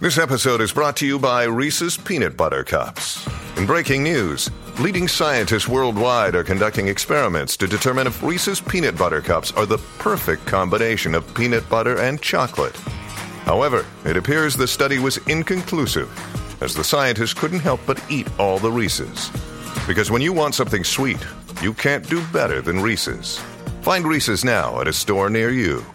This episode is brought to you by Reese's Peanut Butter Cups. In breaking news, leading scientists worldwide are conducting experiments to determine if Reese's Peanut Butter Cups are the perfect combination of peanut butter and chocolate. However, it appears the study was inconclusive, as the scientists couldn't help but eat all the Reese's. Because when you want something sweet, you can't do better than Reese's. Find Reese's now at a store near you.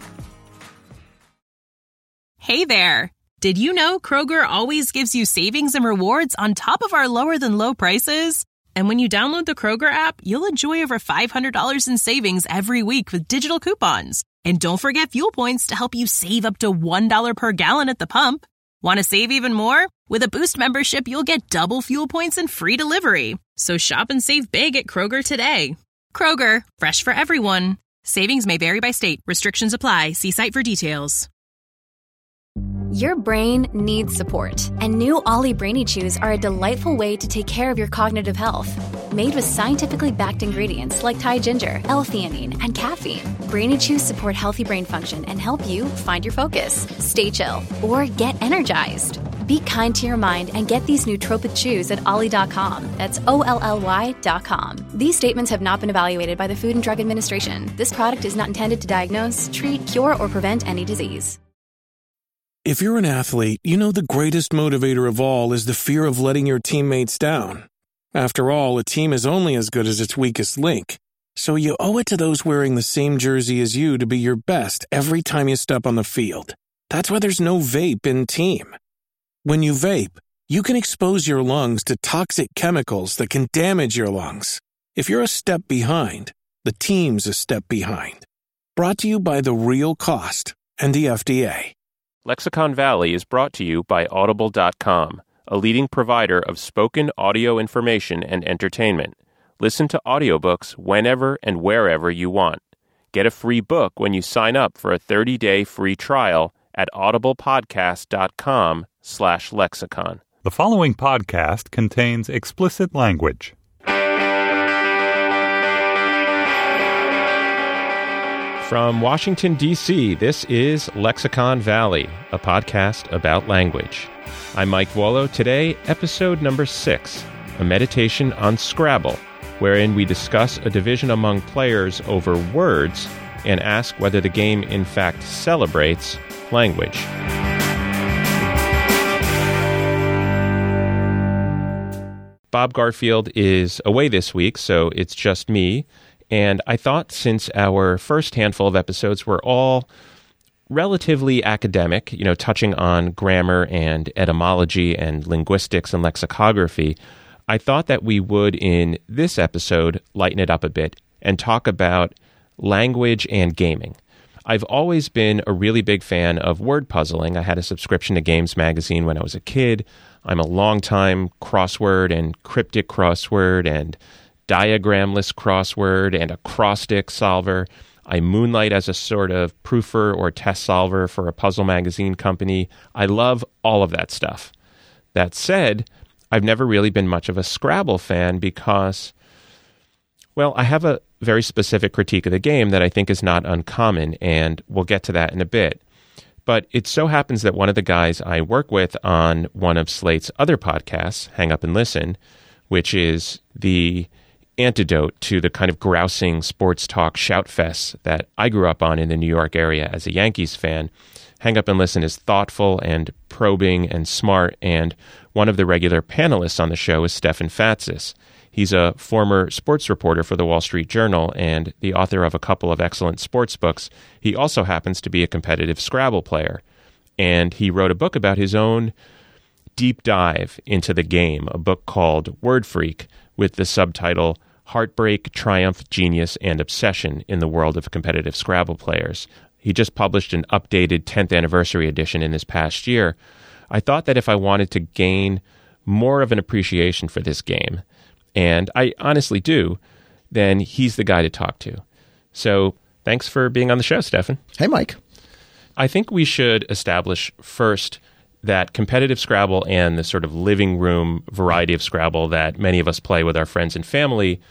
Hey there! Did you know Kroger always gives you savings and rewards on top of our lower-than-low prices? And when you download the Kroger app, you'll enjoy over $500 in savings every week with digital coupons. And don't forget fuel points to help you save up to $1 per gallon at the pump. Want to save even more? With a Boost membership, you'll get double fuel points and free delivery. So shop and save big at Kroger today. Kroger, fresh for everyone. Savings may vary by state. Restrictions apply. See site for details. Your brain needs support, and new Ollie Brainy Chews are a delightful way to take care of your cognitive health. Made with scientifically backed ingredients like Thai ginger, L-theanine, and caffeine, Brainy Chews support healthy brain function and help you find your focus, stay chill, or get energized. Be kind to your mind and get these nootropic chews at ollie.com. That's OLLY.com. These statements have not been evaluated by the Food and Drug Administration. This product is not intended to diagnose, treat, cure, or prevent any disease. If you're an athlete, you know the greatest motivator of all is the fear of letting your teammates down. After all, a team is only as good as its weakest link. So you owe it to those wearing the same jersey as you to be your best every time you step on the field. That's why there's no vape in team. When you vape, you can expose your lungs to toxic chemicals that can damage your lungs. If you're a step behind, the team's a step behind. Brought to you by The Real Cost and the FDA. Lexicon Valley is brought to you by Audible.com, a leading provider of spoken audio information and entertainment. Listen to audiobooks whenever and wherever you want. Get a free book when you sign up for a 30-day free trial at audiblepodcast.com/lexicon. The following podcast contains explicit language. From Washington, D.C., this is Lexicon Valley, a podcast about language. I'm Mike Vuolo. Today, episode number 6, a meditation on Scrabble, wherein we discuss a division among players over words and ask whether the game in fact celebrates language. Bob Garfield is away this week, so it's just me. And I thought since our first handful of episodes were all relatively academic, touching on grammar and etymology and linguistics and lexicography, I thought that we would, in this episode, lighten it up a bit and talk about language and gaming. I've always been a really big fan of word puzzling. I had a subscription to Games Magazine when I was a kid. I'm a longtime crossword and cryptic crossword and diagramless crossword and acrostic solver. I moonlight as a sort of proofer or test solver for a puzzle magazine company. I love all of that stuff. That said, I've never really been much of a Scrabble fan because, well, I have a very specific critique of the game that I think is not uncommon, and we'll get to that in a bit. But it so happens that one of the guys I work with on one of Slate's other podcasts, Hang Up and Listen, which is the antidote to the kind of grousing sports talk shout fests that I grew up on in the New York area as a Yankees fan. Hang Up and Listen is thoughtful and probing and smart, and one of the regular panelists on the show is Stefan Fatsis. He's a former sports reporter for the Wall Street Journal and the author of a couple of excellent sports books. He also happens to be a competitive Scrabble player, and he wrote a book about his own deep dive into the game, a book called Word Freak, with the subtitle Heartbreak, Triumph, Genius, and Obsession in the World of Competitive Scrabble Players. He just published an updated 10th anniversary edition in this past year. I thought that if I wanted to gain more of an appreciation for this game, and I honestly do, then he's the guy to talk to. So thanks for being on the show, Stefan. Hey, Mike. I think we should establish first that competitive Scrabble and the sort of living room variety of Scrabble that many of us play with our friends and family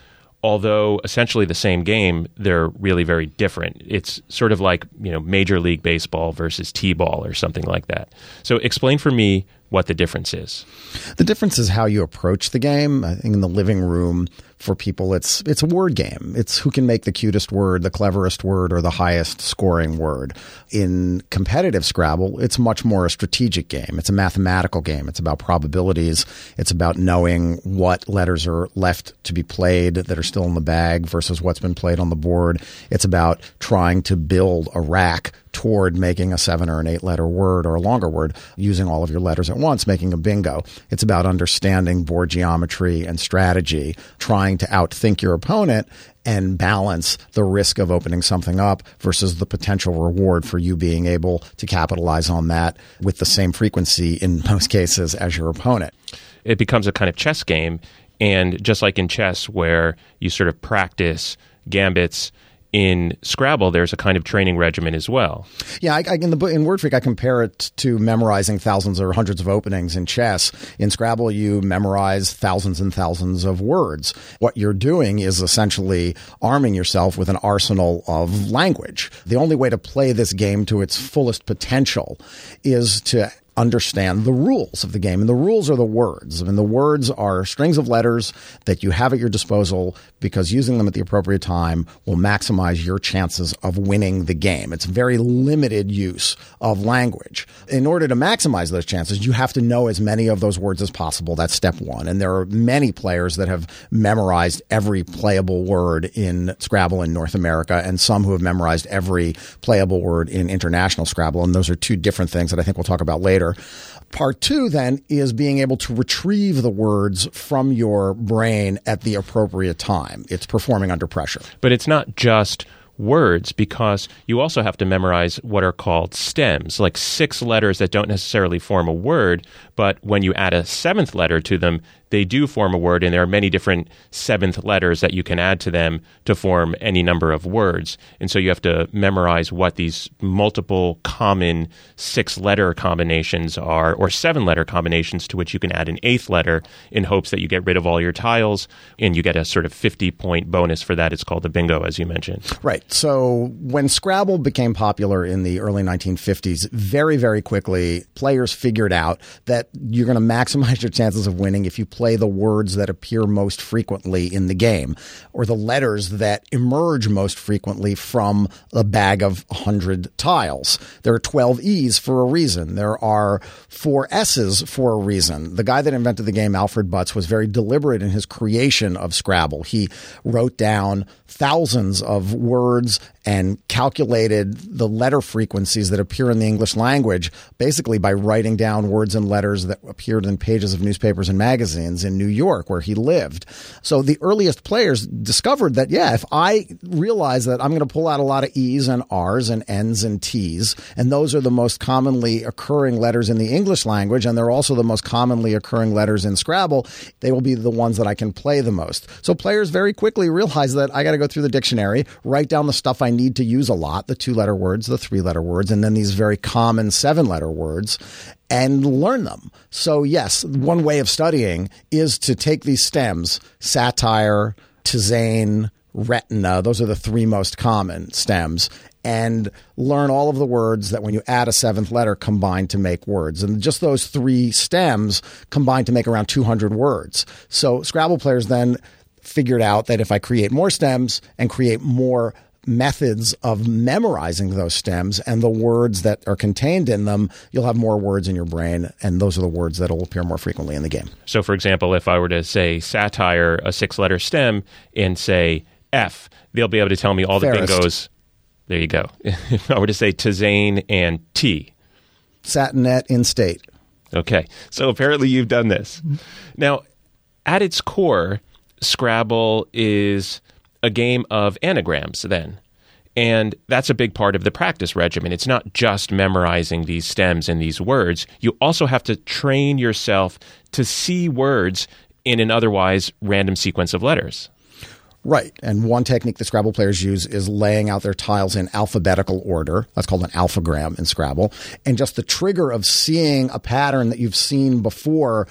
although essentially the same game, they're really very different. It's sort of like, Major League Baseball versus T-ball or something like that. So explain for me what the difference is. The difference is how you approach the game. I think in the living room, for people, it's a word game. It's who can make the cutest word, the cleverest word, or the highest scoring word. In competitive Scrabble, it's much more a strategic game. It's a mathematical game. It's about probabilities. It's about knowing what letters are left to be played that are still in the bag versus what's been played on the board. It's about trying to build a rack toward making a 7 or an 8 letter word or a longer word using all of your letters at once, making a bingo. It's about understanding board geometry and strategy, trying to outthink your opponent and balance the risk of opening something up versus the potential reward for you being able to capitalize on that with the same frequency in most cases as your opponent. It becomes a kind of chess game. And just like in chess where you sort of practice gambits, in Scrabble, there's a kind of training regimen as well. Yeah, in Word Freak, I compare it to memorizing thousands or hundreds of openings in chess. In Scrabble, you memorize thousands and thousands of words. What you're doing is essentially arming yourself with an arsenal of language. The only way to play this game to its fullest potential is to understand the rules of the game. And the rules are the words. I mean, the words are strings of letters that you have at your disposal because using them at the appropriate time will maximize your chances of winning the game. It's very limited use of language. In order to maximize those chances, you have to know as many of those words as possible. That's step one. And there are many players that have memorized every playable word in Scrabble in North America and some who have memorized every playable word in international Scrabble. And those are two different things that I think we'll talk about later. Part two, then, is being able to retrieve the words from your brain at the appropriate time. It's performing under pressure. But it's not just words, because you also have to memorize what are called stems, like 6 letters that don't necessarily form a word, but when you add a 7th letter to them, they do form a word, and there are many different 7th letters that you can add to them to form any number of words. And so you have to memorize what these multiple common 6-letter combinations are, or 7-letter combinations to which you can add an 8th letter in hopes that you get rid of all your tiles, and you get a sort of 50-point bonus for that. It's called a bingo, as you mentioned. Right. So when Scrabble became popular in the early 1950s, very, very quickly, players figured out that you're going to maximize your chances of winning if you play the words that appear most frequently in the game, or the letters that emerge most frequently from a bag of 100 tiles. There are 12 E's for a reason. There are 4 S's for a reason. The guy that invented the game, Alfred Butts, was very deliberate in his creation of Scrabble. He wrote down thousands of words and calculated the letter frequencies that appear in the English language, basically by writing down words and letters that appeared in pages of newspapers and magazines in New York, where he lived. So the earliest players discovered that, if I realize that I'm going to pull out a lot of E's and R's and N's and T's, and those are the most commonly occurring letters in the English language, and they're also the most commonly occurring letters in Scrabble, they will be the ones that I can play the most. So players very quickly realize that I got to go through the dictionary, write down the stuff I need to use a lot, the 2-letter words, the 3-letter words, and then these very common 7-letter words, and learn them. So yes, one way of studying is to take these stems, satire, tisane, retina, those are the 3 most common stems, and learn all of the words that when you add a 7th letter combine to make words. And just those 3 stems combine to make around 200 words. So Scrabble players then figured out that if I create more stems and create more methods of memorizing those stems and the words that are contained in them, you'll have more words in your brain, and those are the words that will appear more frequently in the game. So, for example, if I were to say satire, a 6-letter stem, and say F, they'll be able to tell me all the bingos. There you go. If I were to say tisane and T. Satinet in state. Okay. So apparently you've done this. Now, at its core, Scrabble is a game of anagrams then. And that's a big part of the practice regimen. It's not just memorizing these stems and these words. You also have to train yourself to see words in an otherwise random sequence of letters. Right. And one technique that Scrabble players use is laying out their tiles in alphabetical order. That's called an alphagram in Scrabble. And just the trigger of seeing a pattern that you've seen before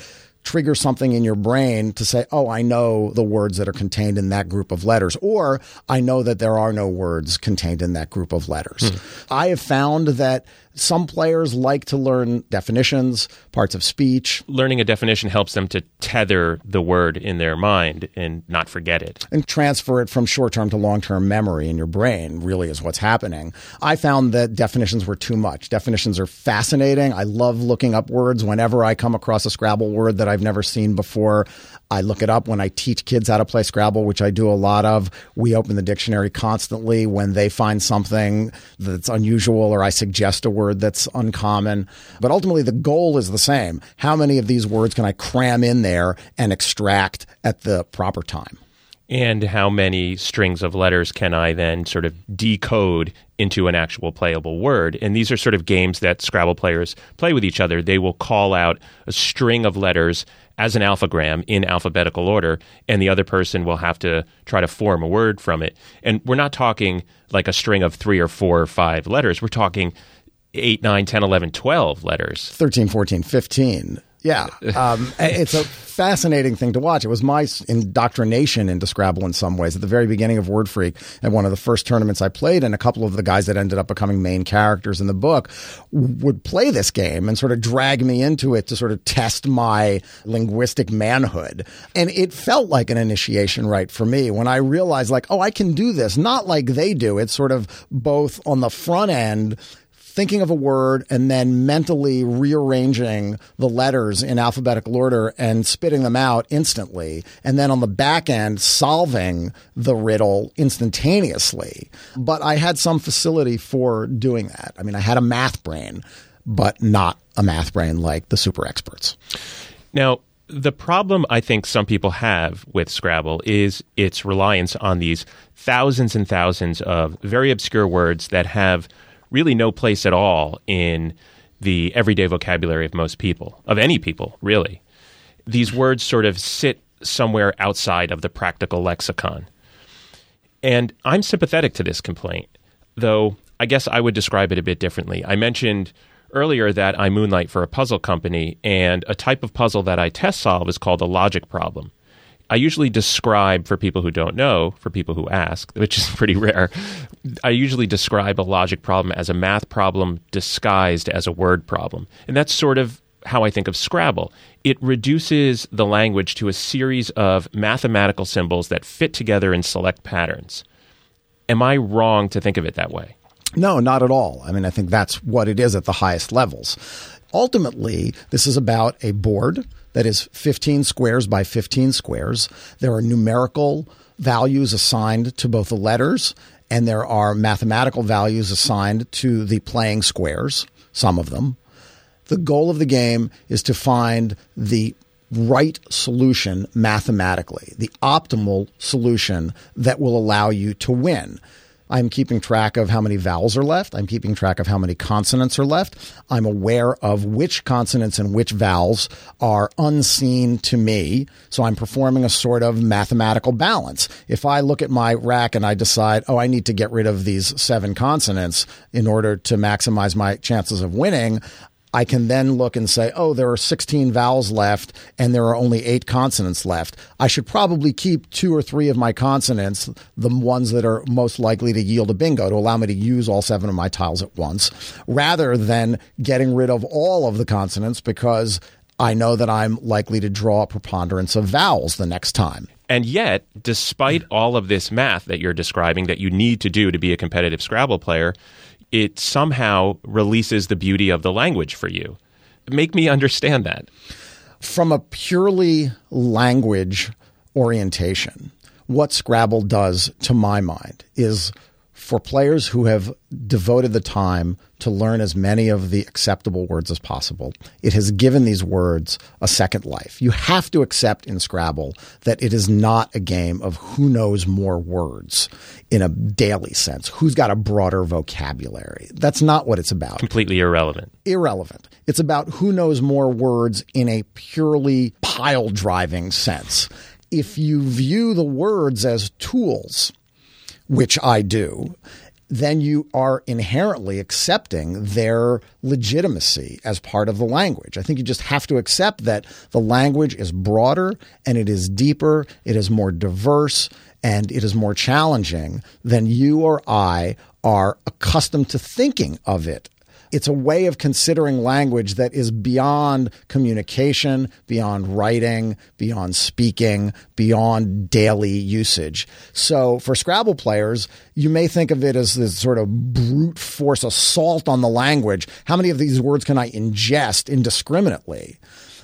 trigger something in your brain to say, oh, I know the words that are contained in that group of letters, or I know that there are no words contained in that group of letters. I have found that some players like to learn definitions, parts of speech. Learning a definition helps them to tether the word in their mind and not forget it. And transfer it from short-term to long-term memory in your brain really is what's happening. I found that definitions were too much. Definitions are fascinating. I love looking up words. Whenever I come across a Scrabble word that I've never seen before, I look it up. When I teach kids how to play Scrabble, which I do a lot of, we open the dictionary constantly when they find something that's unusual or I suggest a word that's uncommon. But ultimately, the goal is the same. How many of these words can I cram in there and extract at the proper time? And how many strings of letters can I then sort of decode into an actual playable word? And these are sort of games that Scrabble players play with each other. They will call out a string of letters as an alphagram in alphabetical order, and the other person will have to try to form a word from it. And we're not talking like a string of 3 or 4 or 5 letters. We're talking 8, 9, 10, 11, 12 letters. 13, 14, 15. Yeah. It's a fascinating thing to watch. It was my indoctrination into Scrabble in some ways. At the very beginning of Word Freak, at one of the first tournaments I played, and a couple of the guys that ended up becoming main characters in the book would play this game and sort of drag me into it to sort of test my linguistic manhood. And it felt like an initiation rite for me when I realized, like, oh, I can do this. Not like they do. It's sort of both on the front end, thinking of a word and then mentally rearranging the letters in alphabetical order and spitting them out instantly. And then on the back end, solving the riddle instantaneously. But I had some facility for doing that. I mean, I had a math brain, but not a math brain like the super experts. Now, the problem I think some people have with Scrabble is its reliance on these thousands and thousands of very obscure words that have really no place at all in the everyday vocabulary of most people, of any people, really. These words sort of sit somewhere outside of the practical lexicon. And I'm sympathetic to this complaint, though I guess I would describe it a bit differently. I mentioned earlier that I moonlight for a puzzle company, and a type of puzzle that I test solve is called a logic problem. I usually describe, for people who don't know, for people who ask, which is pretty rare, I usually describe a logic problem as a math problem disguised as a word problem. And that's sort of how I think of Scrabble. It reduces the language to a series of mathematical symbols that fit together in select patterns. Am I wrong to think of it that way? No, not at all. I mean, I think that's what it is at the highest levels. Ultimately, this is about a board that is 15 squares by 15 squares. There are numerical values assigned to both the letters, and there are mathematical values assigned to the playing squares, some of them. The goal of the game is to find the right solution mathematically, the optimal solution that will allow you to win. I'm keeping track of how many vowels are left. I'm keeping track of how many consonants are left. I'm aware of which consonants and which vowels are unseen to me. So I'm performing a sort of mathematical balance. If I look at my rack and I decide, oh, I need to get rid of these 7 consonants in order to maximize my chances of winning, I can then look and say, oh, there are 16 vowels left and there are only 8 consonants left. I should probably keep 2 or 3 of my consonants, the ones that are most likely to yield a bingo, to allow me to use all 7 of my tiles at once, rather than getting rid of all of the consonants because I know that I'm likely to draw a preponderance of vowels the next time. And yet, despite all of this math that you're describing that you need to do to be a competitive Scrabble player, it somehow releases the beauty of the language for you. Make me understand that. From a purely language orientation, what Scrabble does, to my mind, is for players who have devoted the time to learn as many of the acceptable words as possible, it has given these words a second life. You have to accept in Scrabble that it is not a game of who knows more words in a daily sense, who's got a broader vocabulary. That's not what it's about. Completely irrelevant. Irrelevant. It's about who knows more words in a purely pile-driving sense. If you view the words as tools, which I do, then you are inherently accepting their legitimacy as part of the language. I think you just have to accept that the language is broader and it is deeper, it is more diverse, and it is more challenging than you or I are accustomed to thinking of it. It's a way of considering language that is beyond communication, beyond writing, beyond speaking, beyond daily usage. So for Scrabble players, you may think of it as this sort of brute force assault on the language. How many of these words can I ingest indiscriminately?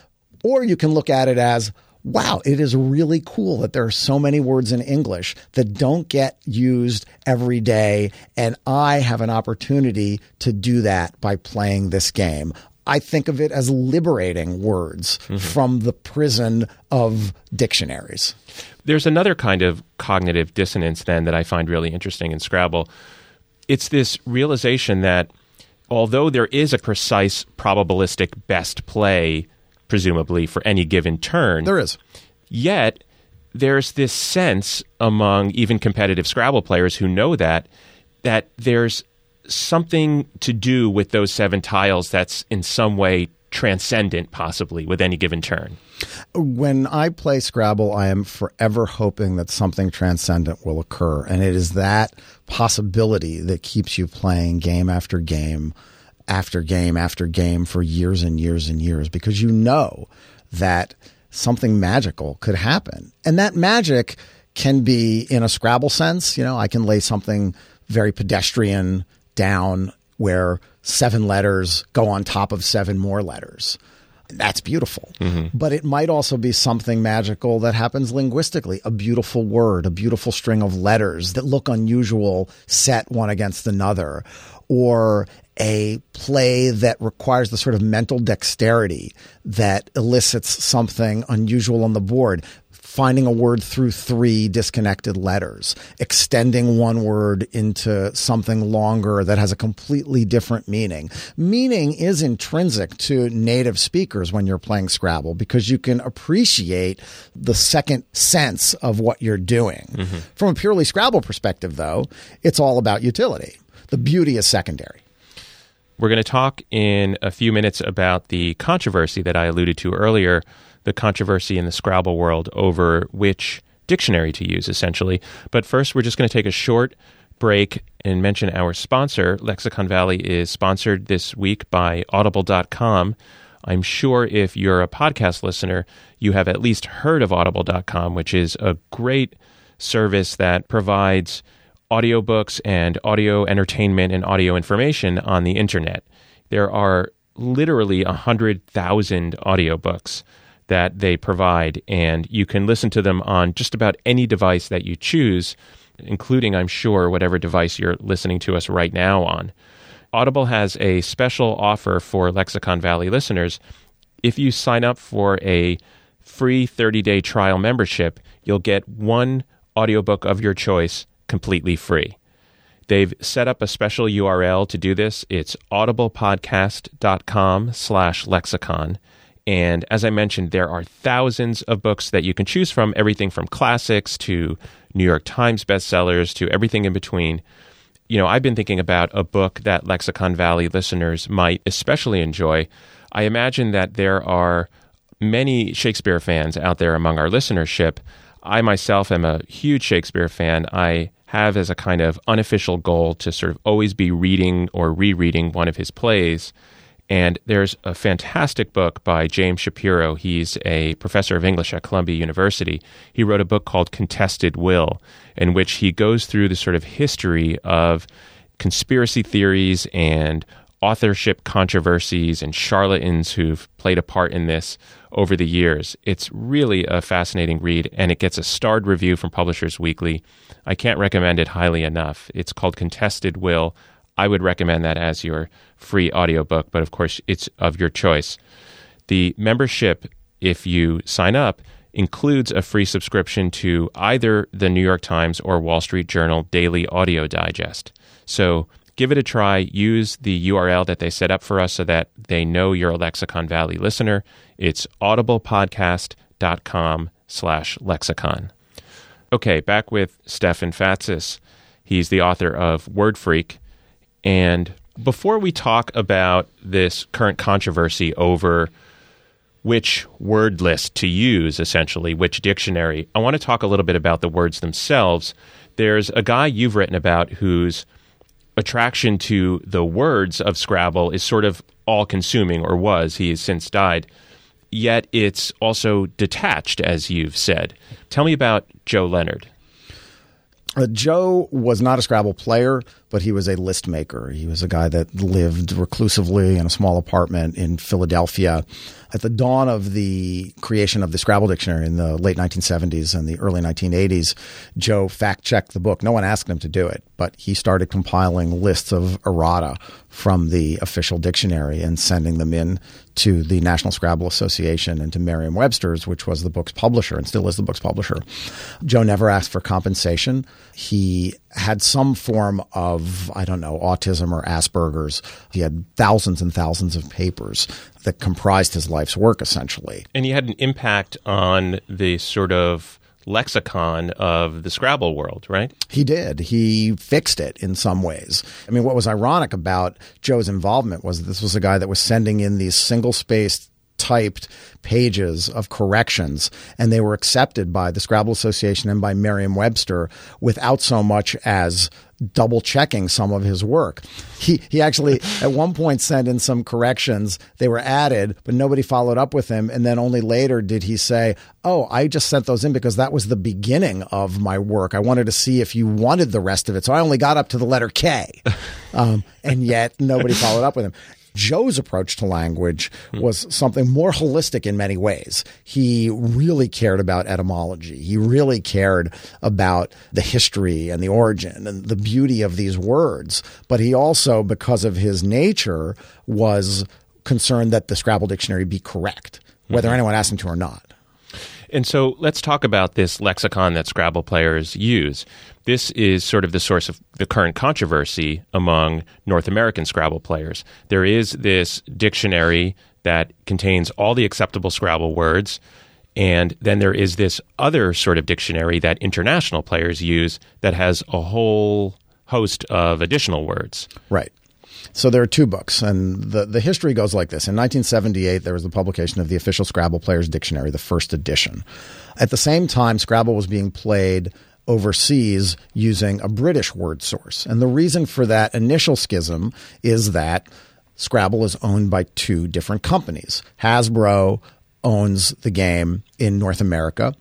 Or you can look at it as, wow, it is really cool that there are so many words in English that don't get used every day, and I have an opportunity to do that by playing this game. I think of it as liberating words from the prison of dictionaries. There's another kind of cognitive dissonance then that I find really interesting in Scrabble. It's this realization that although there is a precise probabilistic best play presumably for any given turn. There is. Yet, there's this sense among even competitive Scrabble players who know that there's something to do with those 7 tiles that's in some way transcendent, possibly, with any given turn. When I play Scrabble, I am forever hoping that something transcendent will occur. And it is that possibility that keeps you playing game after game after game after game for years and years and years, because you know that something magical could happen. And that magic can be in a Scrabble sense. You know, I can lay something very pedestrian down where 7 letters go on top of 7 more letters. That's beautiful. But it might also be something magical that happens linguistically, a beautiful word, a beautiful string of letters that look unusual set one against another, or a play that requires the sort of mental dexterity that elicits something unusual on the board. Finding a word through 3 disconnected letters, extending one word into something longer that has a completely different meaning. Meaning is intrinsic to native speakers when you're playing Scrabble, because you can appreciate the second sense of what you're doing. From a purely Scrabble perspective, though, it's all about utility. The beauty is secondary. We're going to talk in a few minutes about the controversy that I alluded to earlier, the controversy in the Scrabble world over which dictionary to use, essentially. But first, we're just going to take a short break and mention our sponsor. Lexicon Valley is sponsored this week by Audible.com. I'm sure if you're a podcast listener, you have at least heard of Audible.com, which is a great service that provides audiobooks and audio entertainment and audio information on the internet. There are literally 100,000 audiobooks that they provide, and you can listen to them on just about any device that you choose, including, I'm sure, whatever device you're listening to us right now on. Audible has a special offer for Lexicon Valley listeners. If you sign up for a free 30-day trial membership, you'll get 1 audiobook of your choice completely free. They've set up a special URL to do this. It's audiblepodcast.com/lexicon. And as I mentioned, there are thousands of books that you can choose from, everything from classics to New York Times bestsellers to everything in between. You know, I've been thinking about a book that Lexicon Valley listeners might especially enjoy. I imagine that there are many Shakespeare fans out there among our listenership. I myself am a huge Shakespeare fan. I have as a kind of unofficial goal to sort of always be reading or rereading one of his plays. And there's a fantastic book by James Shapiro. He's a professor of English at Columbia University. He wrote a book called Contested Will, in which he goes through the sort of history of conspiracy theories and authorship controversies and charlatans who've played a part in this over the years. It's really a fascinating read, and it gets a starred review from Publishers Weekly. I can't recommend it highly enough. It's called Contested Will. I would recommend that as your free audiobook, but of course, it's of your choice. The membership, if you sign up, includes a free subscription to either the New York Times or Wall Street Journal Daily Audio Digest. So give it a try. Use the URL that they set up for us so that they know you're a Lexicon Valley listener. It's audiblepodcast.com/lexicon. Okay, back with Stefan Fatsis. He's the author of Word Freak. And before we talk about this current controversy over which word list to use, essentially, which dictionary, I want to talk a little bit about the words themselves. There's a guy you've written about whose attraction to the words of Scrabble is sort of all-consuming, or was. He has since died. Yet it's also detached, as you've said. Tell me about Joe Leonard. Joe was not a Scrabble player, but he was a list maker. He was a guy that lived reclusively in a small apartment in Philadelphia. At the dawn of the creation of the Scrabble dictionary in the late 1970s and the early 1980s, Joe fact-checked the book. No one asked him to do it, but he started compiling lists of errata from the official dictionary and sending them in to the National Scrabble Association and to Merriam-Webster's, which was the book's publisher and still is the book's publisher. Joe never asked for compensation. He had some form of, autism or Asperger's. He had thousands and thousands of papers that comprised his life's work, essentially. And he had an impact on the sort of lexicon of the Scrabble world, right? He did. He fixed it in some ways. I mean, what was ironic about Joe's involvement was that this was a guy that was sending in these single-spaced typed pages of corrections, and they were accepted by the Scrabble Association and by Merriam-Webster without so much as double checking some of his work. He actually at one point sent in some corrections. They were added, but nobody followed up with him. And then only later did he say, "Oh, I just sent those in because that was the beginning of my work. I wanted to see if you wanted the rest of it. So I only got up to the letter K." And yet nobody followed up with him. Joe's approach to language was something more holistic in many ways. He really cared about etymology. He really cared about the history and the origin and the beauty of these words. But he also, because of his nature, was concerned that the Scrabble dictionary be correct, whether anyone asked him to or not. And so let's talk about this lexicon that Scrabble players use. This is sort of the source of the current controversy among North American Scrabble players. There is this dictionary that contains all the acceptable Scrabble words, and then there is this other sort of dictionary that international players use that has a whole host of additional words. Right. So there are two books, and the history goes like this. In 1978, there was the publication of the official Scrabble Players Dictionary, the first edition. At the same time, Scrabble was being played overseas using a British word source. And the reason for that initial schism is that Scrabble is owned by two different companies. Hasbro owns the game in North America.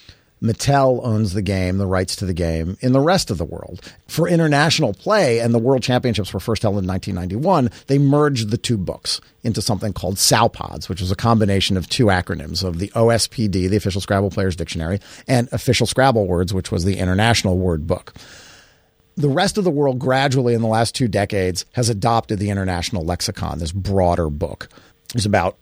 Mattel owns the game, the rights to the game, in the rest of the world. For international play, and the World Championships were first held in 1991, they merged the two books into something called SALPODS, which was a combination of two acronyms of the OSPD, the Official Scrabble Players Dictionary, and Official Scrabble Words, which was the International Word Book. The rest of the world gradually in the last 2 decades has adopted the International Lexicon, this broader book. There's about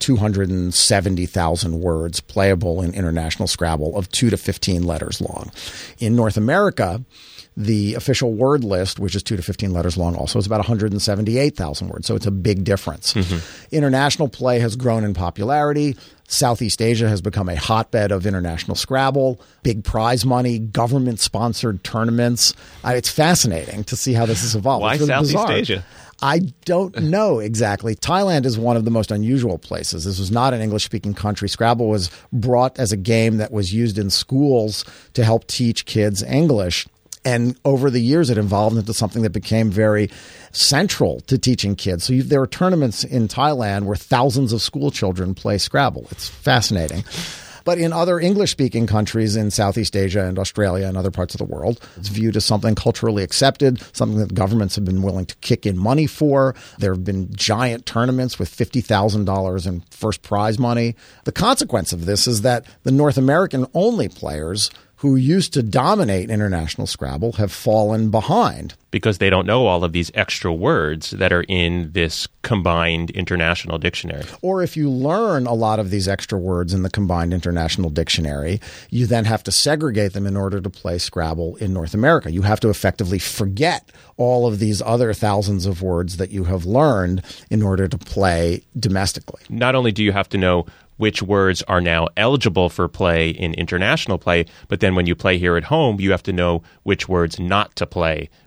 270,000 words playable in international Scrabble of 2 to 15 letters long. In North America, the official word list, which is 2 to 15 letters long, also is about 178,000 words. So it's a big difference. International play has grown in popularity. Southeast Asia has become a hotbed of international Scrabble, big prize money, government-sponsored tournaments. It's fascinating to see how this has evolved. Why really Southeast bizarre. Asia? I don't know exactly. Thailand is one of the most unusual places. This was not an English-speaking country. Scrabble was brought as a game that was used in schools to help teach kids English. And over the years, it evolved into something that became very central to teaching kids. So there are tournaments in Thailand where thousands of school children play Scrabble. It's fascinating. But in other English-speaking countries in Southeast Asia and Australia and other parts of the world, it's viewed as something culturally accepted, something that governments have been willing to kick in money for. There have been giant tournaments with $50,000 in first prize money. The consequence of this is that the North American-only players who used to dominate international Scrabble have fallen behind. Because they don't know all of these extra words that are in this combined international dictionary. Or if you learn a lot of these extra words in the combined international dictionary, you then have to segregate them in order to play Scrabble in North America. You have to effectively forget all of these other thousands of words that you have learned in order to play domestically. Not only do you have to know which words are now eligible for play in international play, but then when you play here at home, you have to know which words not to play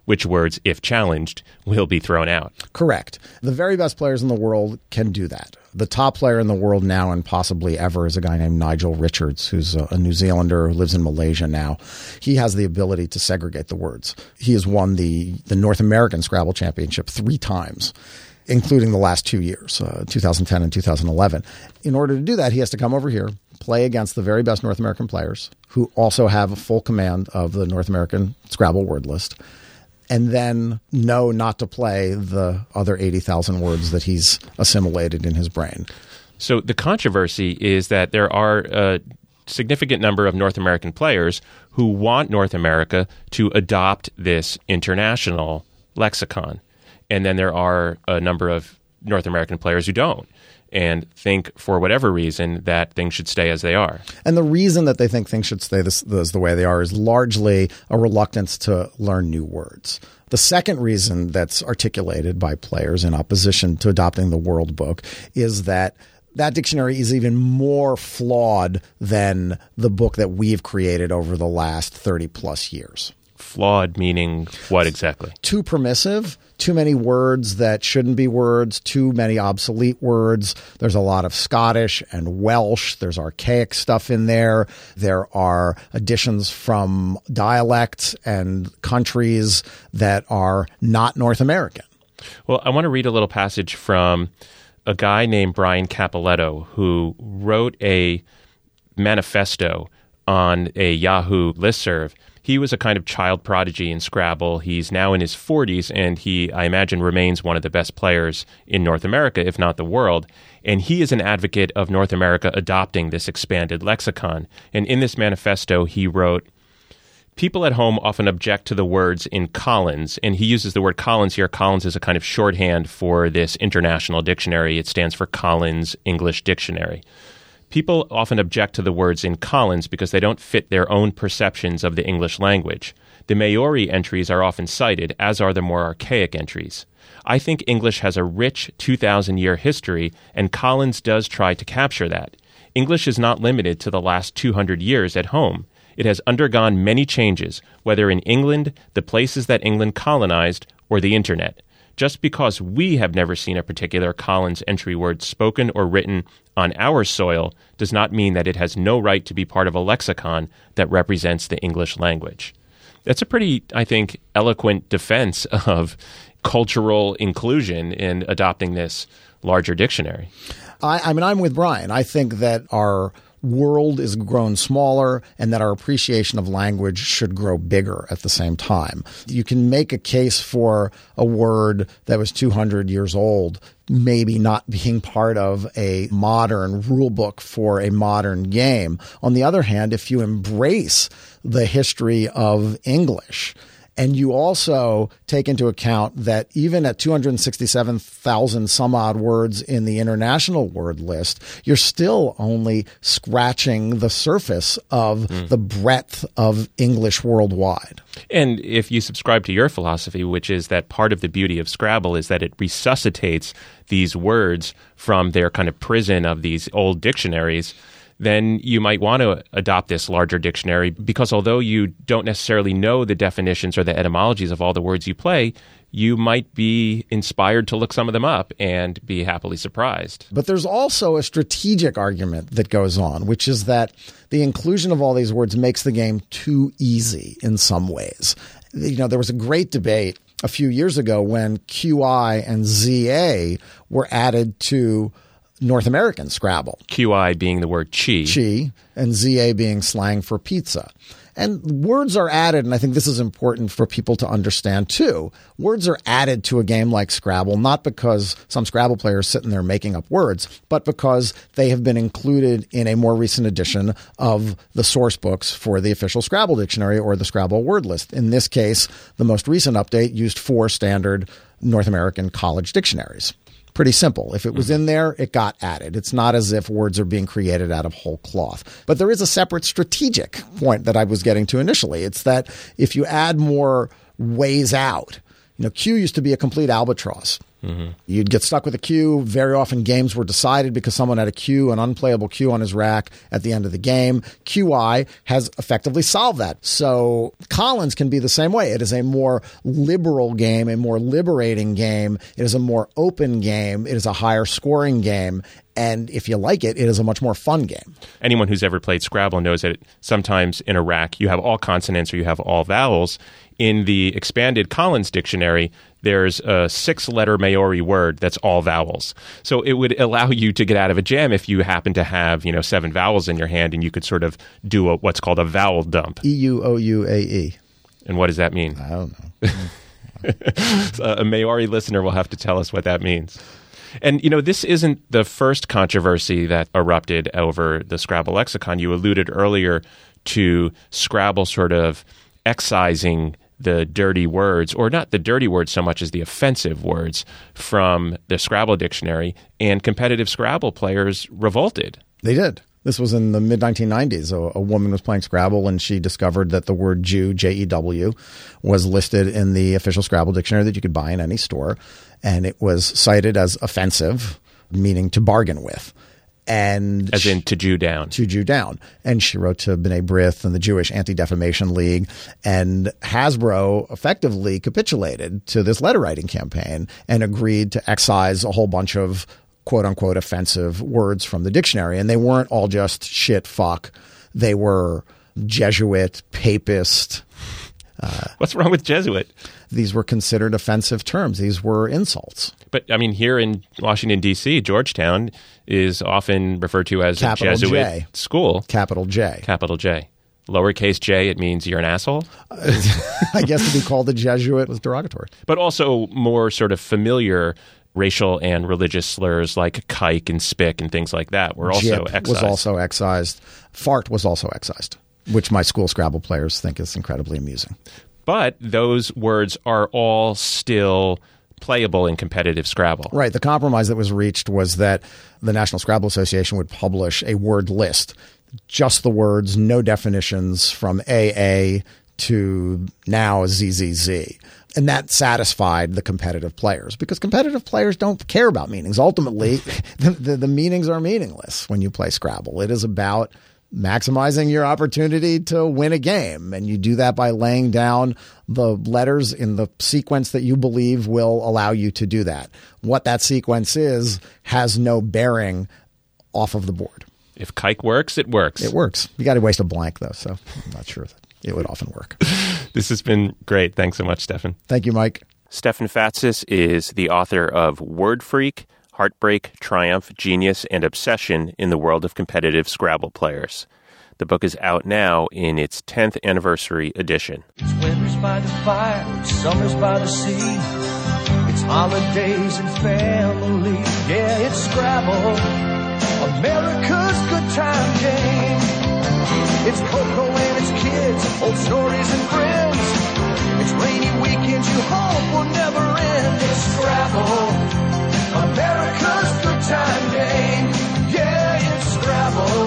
which words, if challenged, will be thrown out. Correct. The very best players in the world can do that. The top player in the world now and possibly ever is a guy named Nigel Richards, who's a New Zealander who lives in Malaysia now. He has the ability to segregate the words. He has won the North American Scrabble Championship 3 times, including the last 2 years, 2010 and 2011. In order to do that, he has to come over here, play against the very best North American players who also have a full command of the North American Scrabble word list, and then know not to play the other 80,000 words that he's assimilated in his brain. So the controversy is that there are a significant number of North American players who want North America to adopt this international lexicon. And then there are a number of North American players who don't and think, for whatever reason, that things should stay as they are. And the reason that they think things should stay the way they are is largely a reluctance to learn new words. The second reason that's articulated by players in opposition to adopting the World Book is that dictionary is even more flawed than the book that we've created over the last 30 plus years. Flawed meaning what exactly? Too permissive, too many words that shouldn't be words, too many obsolete words. There's a lot of Scottish and Welsh. There's archaic stuff in there. There are additions from dialects and countries that are not North American. Well, I want to read a little passage from a guy named Brian Capoletto who wrote a manifesto on a Yahoo listserv. He was a kind of child prodigy in Scrabble. He's now in his 40s, and he, I imagine, remains one of the best players in North America, if not the world. And he is an advocate of North America adopting this expanded lexicon. And in this manifesto, he wrote, "People at home often object to the words in Collins," and he uses the word Collins here. Collins is a kind of shorthand for this international dictionary. It stands for Collins English Dictionary. People often object to the words in Collins because they don't fit their own perceptions of the English language. The Maori entries are often cited, as are the more archaic entries. I think English has a rich 2,000-year history, and Collins does try to capture that. English is not limited to the last 200 years at home. It has undergone many changes, whether in England, the places that England colonized, or the Internet. Just because we have never seen a particular Collins entry word spoken or written on our soil does not mean that it has no right to be part of a lexicon that represents the English language. That's a pretty, I think, eloquent defense of cultural inclusion in adopting this larger dictionary. I mean, I'm with Brian. I think that our world is grown smaller and that our appreciation of language should grow bigger at the same time. You can make a case for a word that was 200 years old maybe not being part of a modern rule book for a modern game. On the other hand, if you embrace the history of English, and you also take into account that even at 267,000 some odd words in the international word list, you're still only scratching the surface of the breadth of English worldwide. And if you subscribe to your philosophy, which is that part of the beauty of Scrabble is that it resuscitates these words from their kind of prison of these old dictionaries, then you might want to adopt this larger dictionary because although you don't necessarily know the definitions or the etymologies of all the words you play, you might be inspired to look some of them up and be happily surprised. But there's also a strategic argument that goes on, which is that the inclusion of all these words makes the game too easy in some ways. You know, there was a great debate a few years ago when QI and ZA were added to North American Scrabble. QI being the word chi. Chi, and ZA being slang for pizza. And words are added, and I think this is important for people to understand too. Words are added to a game like Scrabble, not because some Scrabble player is sitting there making up words, but because they have been included in a more recent edition of the source books for the official Scrabble dictionary or the Scrabble word list. In this case, the most recent update used 4 standard North American college dictionaries. Pretty simple. If it was in there, it got added. It's not as if words are being created out of whole cloth. But there is a separate strategic point that I was getting to initially. It's that if you add more ways out, Q used to be a complete albatross. Mm-hmm. You'd get stuck with a Q. Very often games were decided because someone had a Q, an unplayable Q on his rack at the end of the game. QI has effectively solved that. So Collins can be the same way. It is a more liberal game, a more liberating game. It is a more open game. It is a higher scoring game. And if you like it, it is a much more fun game. Anyone who's ever played Scrabble knows that sometimes in a rack you have all consonants or you have all vowels. In the expanded Collins dictionary, there's a 6-letter Maori word that's all vowels. So it would allow you to get out of a jam if you happen to have, 7 vowels in your hand, and you could sort of do what's called a vowel dump. EUOUAE. And what does that mean? I don't know. So a Maori listener will have to tell us what that means. And, this isn't the first controversy that erupted over the Scrabble lexicon. You alluded earlier to Scrabble sort of excising the dirty words, or not the dirty words so much as the offensive words, from the Scrabble dictionary, and competitive Scrabble players revolted. They did. This was in the mid-1990s. A woman was playing Scrabble, and she discovered that the word Jew, Jew, was listed in the official Scrabble dictionary that you could buy in any store, and it was cited as offensive, meaning to bargain with. And as in to Jew down. To Jew down. And she wrote to B'nai B'rith and the Jewish Anti-Defamation League. And Hasbro effectively capitulated to this letter writing campaign and agreed to excise a whole bunch of quote-unquote offensive words from the dictionary. And they weren't all just shit, fuck. They were Jesuit, papist. What's wrong with Jesuit? These were considered offensive terms. These were insults. But, here in Washington, D.C., Georgetown is often referred to as Capital a Jesuit J. school. Capital J. Capital J. Lowercase j, it means you're an asshole? I guess to be called a Jesuit was derogatory. But also more sort of familiar racial and religious slurs like kike and spick and things like that were also Jip excised. was also excised. Fart was also excised, which my school Scrabble players think is incredibly amusing. But those words are all still playable in competitive Scrabble. Right. The compromise that was reached was that the National Scrabble Association would publish a word list, just the words, no definitions from AA to now ZZZ. And that satisfied the competitive players because competitive players don't care about meanings. Ultimately, the meanings are meaningless when you play Scrabble. It is about maximizing your opportunity to win a game. And you do that by laying down the letters in the sequence that you believe will allow you to do that. What that sequence is has no bearing off of the board. If kike works, it works. It works. You got to waste a blank, though, so I'm not sure that it would often work. This has been great. Thanks so much, Stefan. Thank you, Mike. Stefan Fatsis is the author of Word Freak, Heartbreak, Triumph, Genius, and Obsession in the World of Competitive Scrabble Players. The book is out now in its 10th anniversary edition. It's winters by the fire, it's summers by the sea. It's holidays and family. Yeah, it's Scrabble, America's good time game. It's Coco and it's kids, old stories and friends. It's rainy weekends you hope will never end. It's Scrabble, America's good time game. Yeah, it's Scrabble,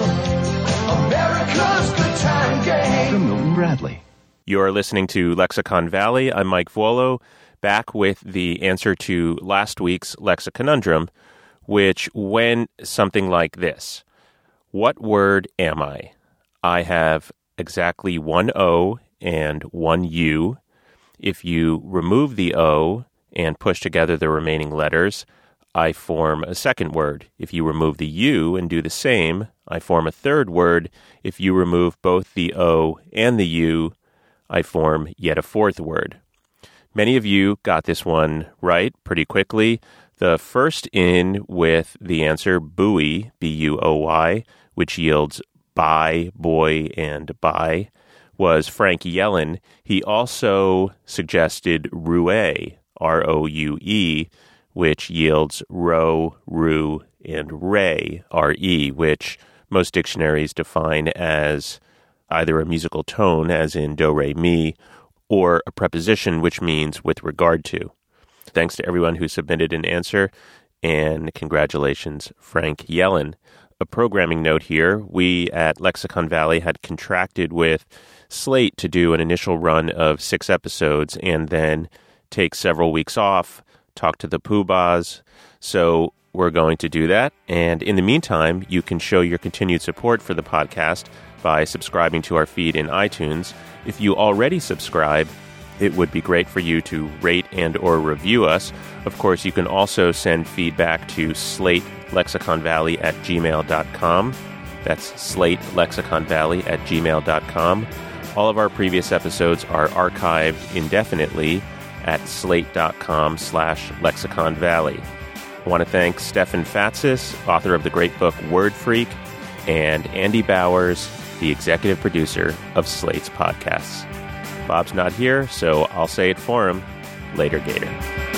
America's good time game. From Milton Bradley. You're listening to Lexicon Valley. I'm Mike Vuolo, back with the answer to last week's Lexiconundrum, which went something like this. What word am I? I have exactly one O and one U. If you remove the O and push together the remaining letters, I form a second word. If you remove the U and do the same, I form a third word. If you remove both the O and the U, I form yet a fourth word. Many of you got this one right pretty quickly. The first in with the answer buoy, B-U-O-Y, which yields buy, boy, and buy, was Frank Yellen. He also suggested roue, R-O-U-E, which yields row, rue, and re, R-E, which most dictionaries define as either a musical tone, as in do, re, mi, or a preposition, which means with regard to. Thanks to everyone who submitted an answer, and congratulations, Frank Yellen. A programming note here, we at Lexicon Valley had contracted with Slate to do an initial run of 6 episodes and then take several weeks off, talk to the poobahs. So we're going to do that. And in the meantime, you can show your continued support for the podcast by subscribing to our feed in iTunes. If you already subscribe, it would be great for you to rate and or review us. Of course, you can also send feedback to slatelexiconvalley@gmail.com. That's slatelexiconvalley@gmail.com. All of our previous episodes are archived indefinitely at slate.com/lexiconvalley. I want to thank Stefan Fatsis, author of the great book Word Freak, and Andy Bowers, the executive producer of Slate's podcasts. Bob's not here, so I'll say it for him. Later, Gator.